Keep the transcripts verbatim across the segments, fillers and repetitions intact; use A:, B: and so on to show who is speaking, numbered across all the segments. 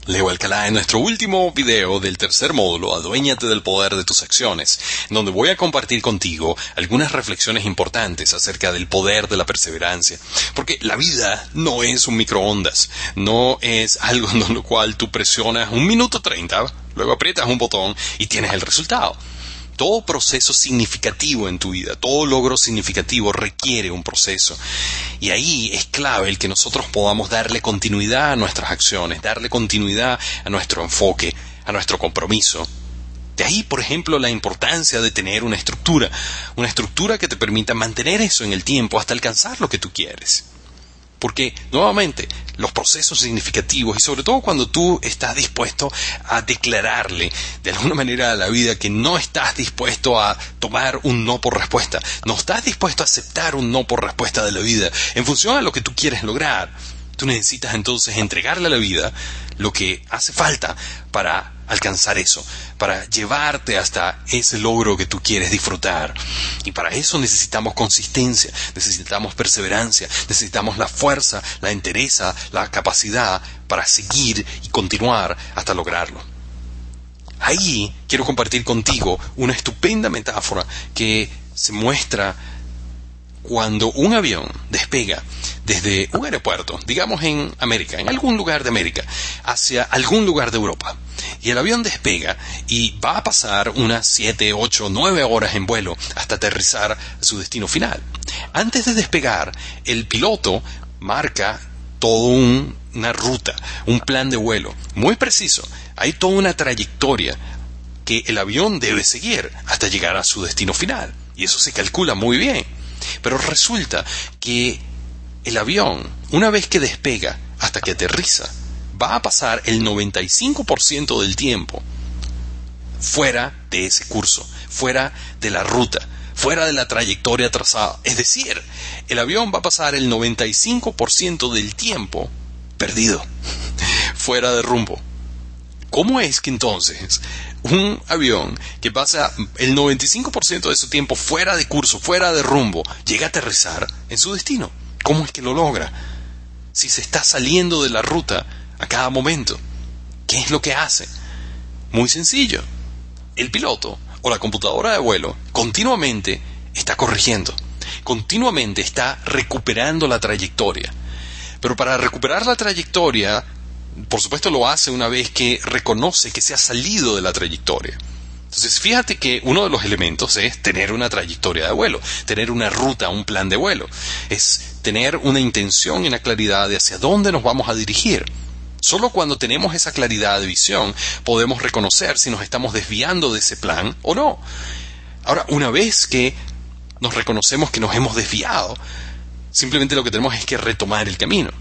A: Leo Alcalá en nuestro último video del tercer módulo, Aduéñate del poder de tus acciones, donde voy a compartir contigo algunas reflexiones importantes acerca del poder de la perseverancia. Porque la vida no es un microondas, no es algo en lo cual tú presionas un minuto treinta, luego aprietas un botón y tienes el resultado. Todo proceso significativo en tu vida, todo logro significativo requiere un proceso. Y ahí es clave el que nosotros podamos darle continuidad a nuestras acciones, darle continuidad a nuestro enfoque, a nuestro compromiso. De ahí, por ejemplo, la importancia de tener una estructura, una estructura que te permita mantener eso en el tiempo hasta alcanzar lo que tú quieres. Porque, nuevamente, los procesos significativos, y sobre todo cuando tú estás dispuesto a declararle de alguna manera a la vida que no estás dispuesto a tomar un no por respuesta, no estás dispuesto a aceptar un no por respuesta de la vida en función a lo que tú quieres lograr, tú necesitas entonces entregarle a la vida lo que hace falta para alcanzar eso, para llevarte hasta ese logro que tú quieres disfrutar. Y para eso necesitamos consistencia, necesitamos perseverancia, necesitamos la fuerza, la entereza, la capacidad para seguir y continuar hasta lograrlo. Ahí quiero compartir contigo una estupenda metáfora que se muestra cuando un avión despega desde un aeropuerto, digamos en América, en algún lugar de América, hacia algún lugar de Europa. Y el avión despega y va a pasar unas siete, ocho, nueve horas en vuelo hasta aterrizar a su destino final. Antes de despegar, el piloto marca toda un, una ruta, un plan de vuelo muy preciso. Hay toda una trayectoria que el avión debe seguir hasta llegar a su destino final. Y eso se calcula muy bien. Pero resulta que el avión, una vez que despega hasta que aterriza, va a pasar el noventa y cinco por ciento del tiempo fuera de ese curso, fuera de la ruta, fuera de la trayectoria trazada. Es decir, el avión va a pasar el noventa y cinco por ciento del tiempo perdido, fuera de rumbo. ¿Cómo es que entonces un avión que pasa el noventa y cinco por ciento de su tiempo fuera de curso, fuera de rumbo, llega a aterrizar en su destino? ¿Cómo es que lo logra? Si se está saliendo de la ruta a cada momento, ¿qué es lo que hace? Muy sencillo. El piloto o la computadora de vuelo continuamente está corrigiendo, continuamente está recuperando la trayectoria. Pero para recuperar la trayectoria, por supuesto lo hace una vez que reconoce que se ha salido de la trayectoria. Entonces fíjate que uno de los elementos es tener una trayectoria de vuelo, tener una ruta, un plan de vuelo. Es tener una intención y una claridad de hacia dónde nos vamos a dirigir. Solo cuando tenemos esa claridad de visión podemos reconocer si nos estamos desviando de ese plan o no. Ahora, una vez que nos reconocemos que nos hemos desviado, simplemente lo que tenemos es que retomar el camino.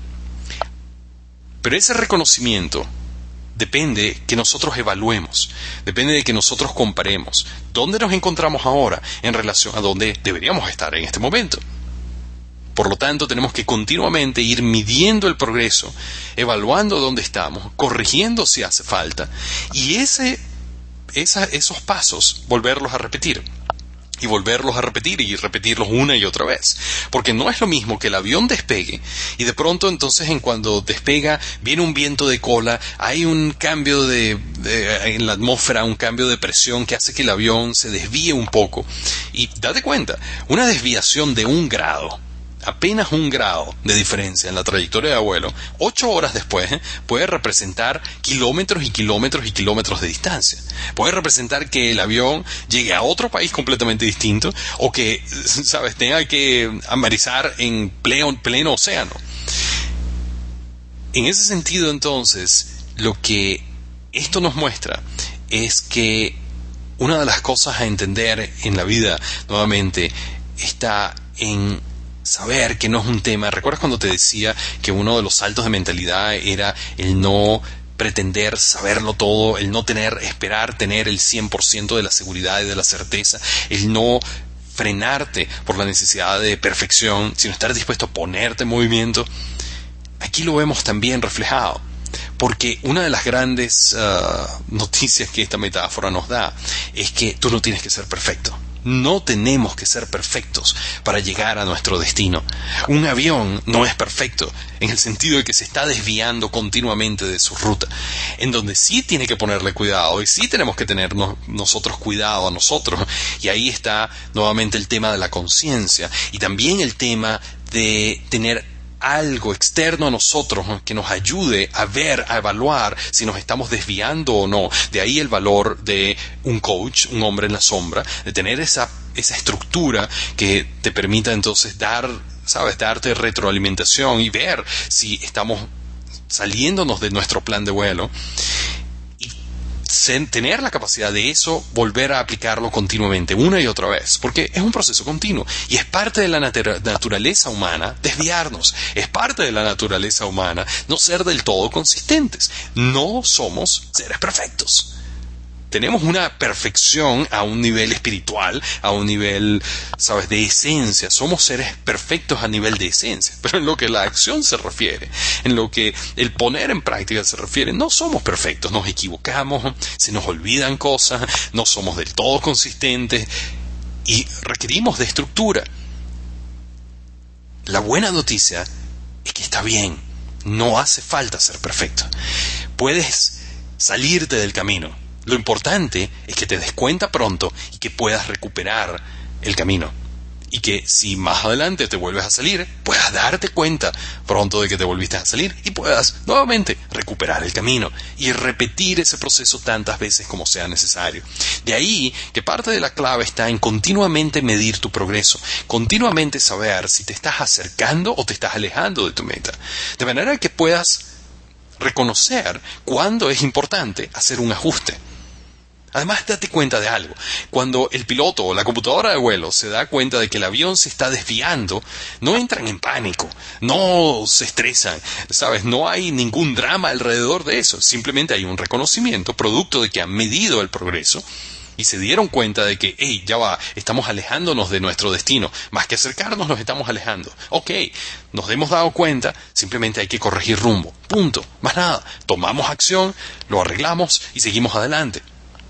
A: Pero ese reconocimiento depende que nosotros evaluemos, depende de que nosotros comparemos dónde nos encontramos ahora en relación a dónde deberíamos estar en este momento. Por lo tanto, tenemos que continuamente ir midiendo el progreso, evaluando dónde estamos, corrigiendo si hace falta, y ese, esa, esos pasos volverlos a repetir. Y volverlos a repetir y repetirlos una y otra vez. Porque no es lo mismo que el avión despegue y de pronto entonces en cuando despega viene un viento de cola, hay un cambio de, de, en la atmósfera, un cambio de presión que hace que el avión se desvíe un poco. Y date cuenta, una desviación de un grado, apenas un grado de diferencia en la trayectoria de vuelo, ocho horas después, ¿eh? puede representar kilómetros y kilómetros y kilómetros de distancia. Puede representar que el avión llegue a otro país completamente distinto o que, sabes, tenga que amarizar en pleno, pleno océano. En ese sentido, entonces, lo que esto nos muestra es que una de las cosas a entender en la vida, nuevamente, está en saber que no es un tema. ¿Recuerdas cuando te decía que uno de los saltos de mentalidad era el no pretender saberlo todo, el no tener, esperar tener el cien por ciento de la seguridad y de la certeza, el no frenarte por la necesidad de perfección, sino estar dispuesto a ponerte en movimiento? Aquí lo vemos también reflejado, porque una de las grandes uh, noticias que esta metáfora nos da es que tú no tienes que ser perfecto. No tenemos que ser perfectos para llegar a nuestro destino. Un avión no es perfecto en el sentido de que se está desviando continuamente de su ruta, en donde sí tiene que ponerle cuidado y sí tenemos que tener nosotros cuidado a nosotros. Y ahí está nuevamente el tema de la conciencia y también el tema de tener algo externo a nosotros que nos ayude a ver, a evaluar si nos estamos desviando o no. De ahí el valor de un coach, un hombre en la sombra, de tener esa, esa estructura que te permita entonces dar, sabes, darte retroalimentación y ver si estamos saliéndonos de nuestro plan de vuelo. Tener la capacidad de eso, volver a aplicarlo continuamente, una y otra vez, porque es un proceso continuo y es parte de la nat- naturaleza humana desviarnos, es parte de la naturaleza humana no ser del todo consistentes. No somos seres perfectos. Tenemos una perfección a un nivel espiritual, a un nivel, sabes, de esencia. Somos seres perfectos a nivel de esencia. Pero en lo que la acción se refiere, en lo que el poner en práctica se refiere, no somos perfectos. Nos equivocamos, se nos olvidan cosas, no somos del todo consistentes y requerimos de estructura. La buena noticia es que está bien. No hace falta ser perfecto. Puedes salirte del camino. Lo importante es que te des cuenta pronto y que puedas recuperar el camino. Y que si más adelante te vuelves a salir, puedas darte cuenta pronto de que te volviste a salir y puedas nuevamente recuperar el camino y repetir ese proceso tantas veces como sea necesario. De ahí que parte de la clave está en continuamente medir tu progreso, continuamente saber si te estás acercando o te estás alejando de tu meta. De manera que puedas reconocer cuándo es importante hacer un ajuste. Además, date cuenta de algo. Cuando el piloto o la computadora de vuelo se da cuenta de que el avión se está desviando, no entran en pánico, no se estresan, ¿sabes? No hay ningún drama alrededor de eso. Simplemente hay un reconocimiento producto de que han medido el progreso y se dieron cuenta de que, hey, ya va, estamos alejándonos de nuestro destino. Más que acercarnos, nos estamos alejando. Ok, nos hemos dado cuenta, simplemente hay que corregir rumbo. Punto. Más nada. Tomamos acción, lo arreglamos y seguimos adelante.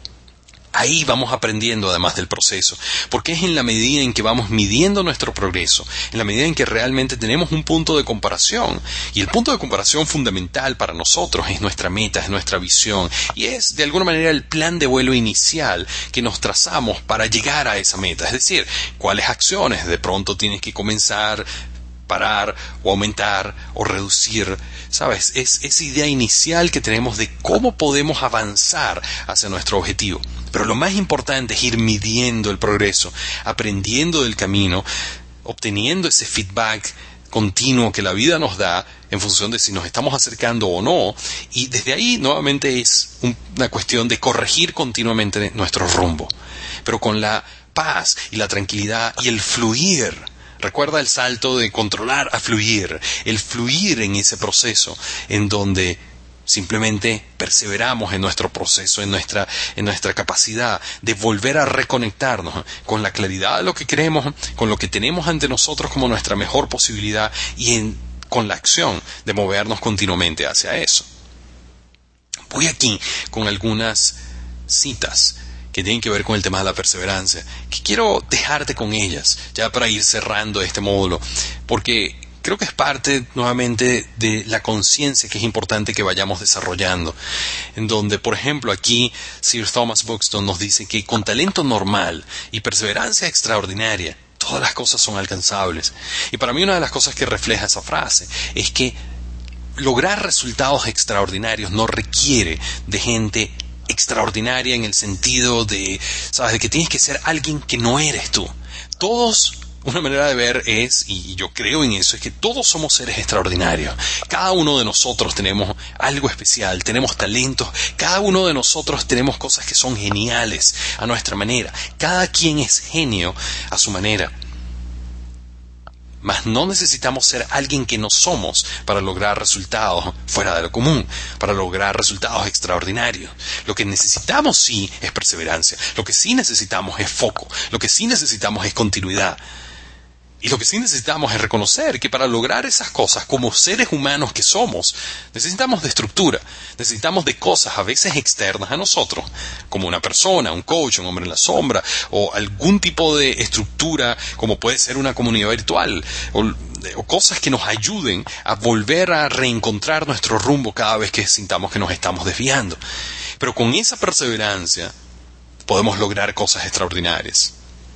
A: Ahí vamos aprendiendo además del proceso, porque es en la medida en que vamos midiendo nuestro progreso, en la medida en que realmente tenemos un punto de comparación, y el punto de comparación fundamental para nosotros es nuestra meta, es nuestra visión, y es de alguna manera el plan de vuelo inicial que nos trazamos para llegar a esa meta, es decir, cuáles acciones de pronto tienes que comenzar, parar o aumentar o reducir, ¿sabes? Es esa idea inicial que tenemos de cómo podemos avanzar hacia nuestro objetivo. Pero lo más importante es ir midiendo el progreso, aprendiendo del camino, obteniendo ese feedback continuo que la vida nos da en función de si nos estamos acercando o no, y desde ahí nuevamente es un, una cuestión de corregir continuamente nuestro rumbo, pero con la paz y la tranquilidad y el fluir. Recuerda el salto de controlar a fluir, el fluir en ese proceso en donde simplemente perseveramos en nuestro proceso, en nuestra, en nuestra capacidad de volver a reconectarnos con la claridad de lo que queremos, con lo que tenemos ante nosotros como nuestra mejor posibilidad y en, con la acción de movernos continuamente hacia eso. Voy aquí con algunas citas que tienen que ver con el tema de la perseverancia, que quiero dejarte con ellas, ya para ir cerrando este módulo, porque creo que es parte nuevamente de la conciencia que es importante que vayamos desarrollando, en donde, por ejemplo, aquí Sir Thomas Buxton nos dice que con talento normal y perseverancia extraordinaria, todas las cosas son alcanzables. Y para mí una de las cosas que refleja esa frase es que lograr resultados extraordinarios no requiere de gente extraordinaria en el sentido de, sabes, de que tienes que ser alguien que no eres tú. Todos, una manera de ver es, y yo creo en eso, es que todos somos seres extraordinarios. Cada uno de nosotros tenemos algo especial, tenemos talentos, cada uno de nosotros tenemos cosas que son geniales a nuestra manera. Cada quien es genio a su manera. Mas no necesitamos ser alguien que no somos para lograr resultados fuera de lo común, para lograr resultados extraordinarios. Lo que necesitamos sí es perseverancia, lo que sí necesitamos es foco, lo que sí necesitamos es continuidad. Y lo que sí necesitamos es reconocer que para lograr esas cosas, como seres humanos que somos, necesitamos de estructura, necesitamos de cosas a veces externas a nosotros, como una persona, un coach, un hombre en la sombra, o algún tipo de estructura, como puede ser una comunidad virtual, o, o cosas que nos ayuden a volver a reencontrar nuestro rumbo cada vez que sintamos que nos estamos desviando. Pero con esa perseverancia podemos lograr cosas extraordinarias.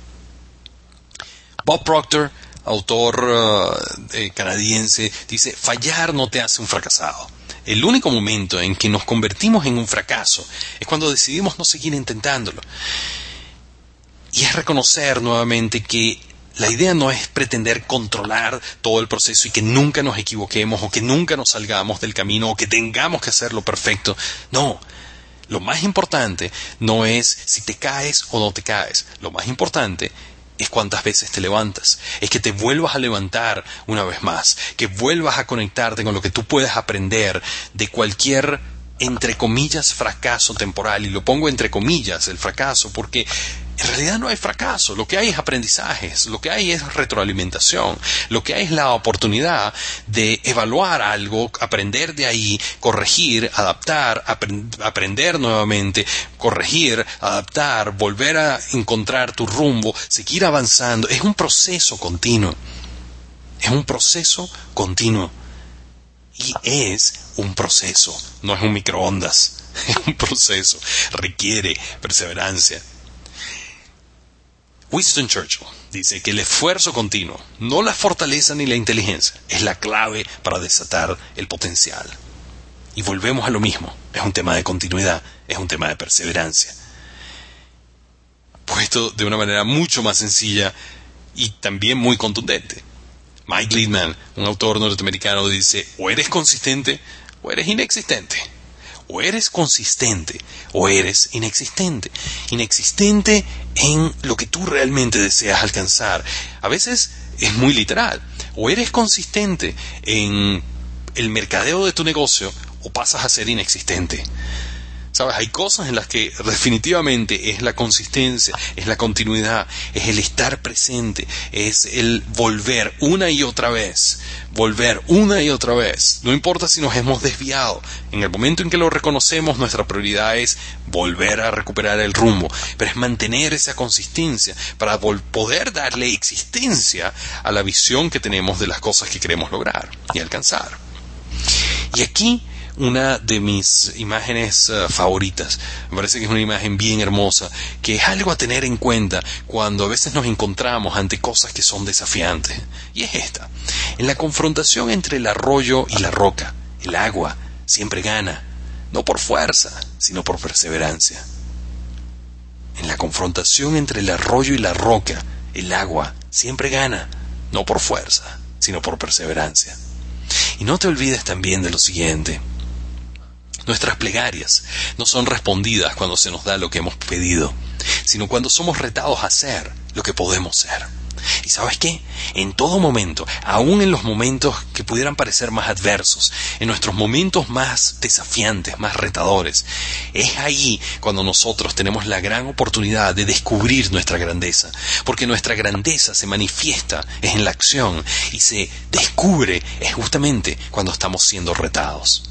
A: Bob Proctor, autor uh, eh, canadiense, dice: fallar no te hace un fracasado. El único momento en que nos convertimos en un fracaso es cuando decidimos no seguir intentándolo. Y es reconocer nuevamente que la idea no es pretender controlar todo el proceso y que nunca nos equivoquemos o que nunca nos salgamos del camino o que tengamos que hacerlo perfecto. No. Lo más importante no es si te caes o no te caes. Lo más importante es cuántas veces te levantas, es que te vuelvas a levantar una vez más, que vuelvas a conectarte con lo que tú puedes aprender de cualquier, entre comillas, fracaso temporal. Y lo pongo entre comillas, el fracaso, porque en realidad no hay fracaso, lo que hay es aprendizajes, lo que hay es retroalimentación, lo que hay es la oportunidad de evaluar algo, aprender de ahí, corregir, adaptar, aprend- aprender nuevamente, corregir, adaptar, volver a encontrar tu rumbo, seguir avanzando. Es un proceso continuo, es un proceso continuo y es un proceso, no es un microondas, es un proceso, requiere perseverancia. Winston Churchill dice que el esfuerzo continuo, no la fortaleza ni la inteligencia, es la clave para desatar el potencial. Y volvemos a lo mismo, es un tema de continuidad, es un tema de perseverancia. Puesto de una manera mucho más sencilla y también muy contundente. Mike Littman, un autor norteamericano, dice: o eres consistente o eres inexistente. O eres consistente o eres inexistente. Inexistente en lo que tú realmente deseas alcanzar. A veces es muy literal. O eres consistente en el mercadeo de tu negocio o pasas a ser inexistente. ¿Sabes? Hay cosas en las que definitivamente es la consistencia, es la continuidad, es el estar presente, es el volver una y otra vez, volver una y otra vez. No importa si nos hemos desviado, en el momento en que lo reconocemos, nuestra prioridad es volver a recuperar el rumbo, pero es mantener esa consistencia para poder darle existencia a la visión que tenemos de las cosas que queremos lograr y alcanzar. Y aquí una de mis imágenes uh, favoritas, me parece que es una imagen bien hermosa, que es algo a tener en cuenta cuando a veces nos encontramos ante cosas que son desafiantes, y es esta: en la confrontación entre el arroyo y la roca, el agua siempre gana, no por fuerza, sino por perseverancia. En la confrontación entre el arroyo y la roca, el agua siempre gana, no por fuerza, sino por perseverancia. Y no te olvides también de lo siguiente: nuestras plegarias no son respondidas cuando se nos da lo que hemos pedido, sino cuando somos retados a hacer lo que podemos ser. ¿Y sabes qué? En todo momento, aún en los momentos que pudieran parecer más adversos, en nuestros momentos más desafiantes, más retadores, es ahí cuando nosotros tenemos la gran oportunidad de descubrir nuestra grandeza, porque nuestra grandeza se manifiesta es en la acción y se descubre es justamente cuando estamos siendo retados.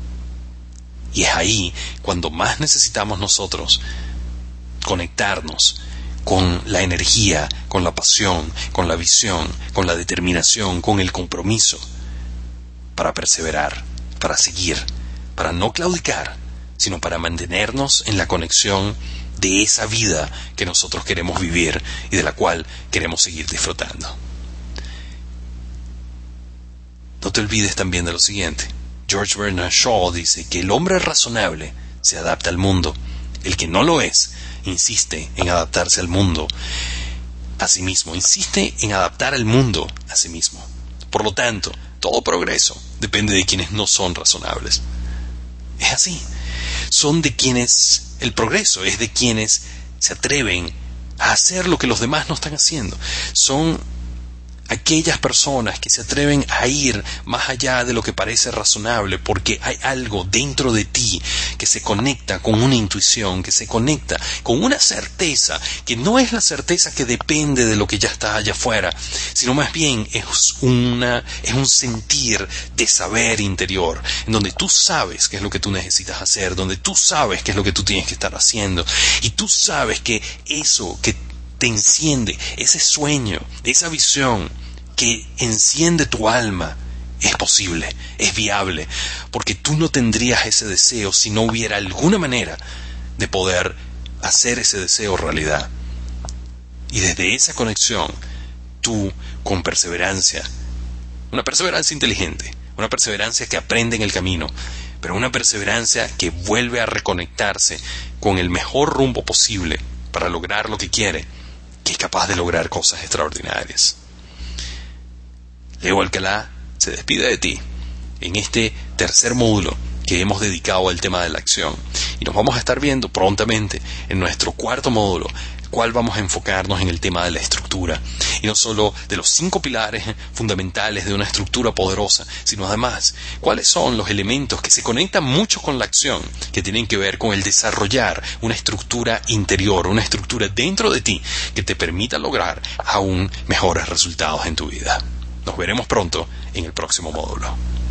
A: Y es ahí cuando más necesitamos nosotros conectarnos con la energía, con la pasión, con la visión, con la determinación, con el compromiso, para perseverar, para seguir, para no claudicar, sino para mantenernos en la conexión de esa vida que nosotros queremos vivir y de la cual queremos seguir disfrutando. No te olvides también de lo siguiente: George Bernard Shaw dice que el hombre razonable se adapta al mundo. El que no lo es, insiste en adaptarse al mundo a sí mismo. Insiste en adaptar al mundo a sí mismo. Por lo tanto, todo progreso depende de quienes no son razonables. Es así. Son de quienes, el progreso es de quienes se atreven a hacer lo que los demás no están haciendo. Son aquellas personas que se atreven a ir más allá de lo que parece razonable porque hay algo dentro de ti que se conecta con una intuición, que se conecta con una certeza, que no es la certeza que depende de lo que ya está allá afuera, sino más bien es, una, es un sentir de saber interior, en donde tú sabes qué es lo que tú necesitas hacer, donde tú sabes qué es lo que tú tienes que estar haciendo, y tú sabes que eso que te enciende, ese sueño, esa visión que enciende tu alma, es posible, es viable, porque tú no tendrías ese deseo si no hubiera alguna manera de poder hacer ese deseo realidad. Y desde esa conexión, tú, con perseverancia, una perseverancia inteligente, una perseverancia que aprende en el camino, pero una perseverancia que vuelve a reconectarse con el mejor rumbo posible para lograr lo que quiere, que es capaz de lograr cosas extraordinarias. Leo Alcalá se despide de ti en este tercer módulo que hemos dedicado al tema de la acción, y nos vamos a estar viendo prontamente en nuestro cuarto módulo, el cual vamos a enfocarnos en el tema de la estructura, y no solo de los cinco pilares fundamentales de una estructura poderosa, sino además cuáles son los elementos que se conectan mucho con la acción, que tienen que ver con el desarrollar una estructura interior, una estructura dentro de ti que te permita lograr aún mejores resultados en tu vida. Nos veremos pronto en el próximo módulo.